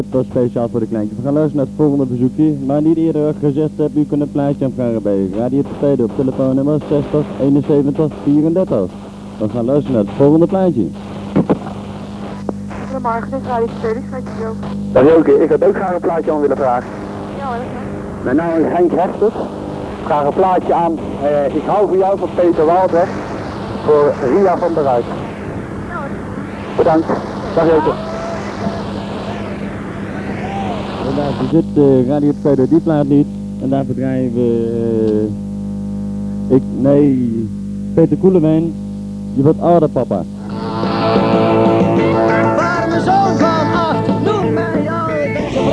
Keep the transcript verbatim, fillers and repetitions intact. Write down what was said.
Dat is speciaal voor de kleintjes. We gaan luisteren naar het volgende verzoekje. Maar niet eerder gezegd heb, u kunt een plaatje aanvragen bij Radio Torpedo op telefoonnummer zestig eenenzeventig vierendertig. We gaan luisteren naar het volgende plaatje. Goedemorgen, dit is Radio Torpedo, spreek je ook. Dat is oké, ik had ook graag een plaatje aan willen vragen. Ja hoor, dat is goed. Mijn naam is Henk Hester. Ik vraag een plaatje aan. Uh, ik hou van jou van Peter Waldrecht. Voor Ria van der Ruijt. Ja hoor. Bedankt. Dag Joke. Inderdaad, er zit uh, Radio Torpedo die plaat niet. En daarvoor draaien we... Uh, ik, nee... Peter Koelewijn. Je wordt ouder, papa.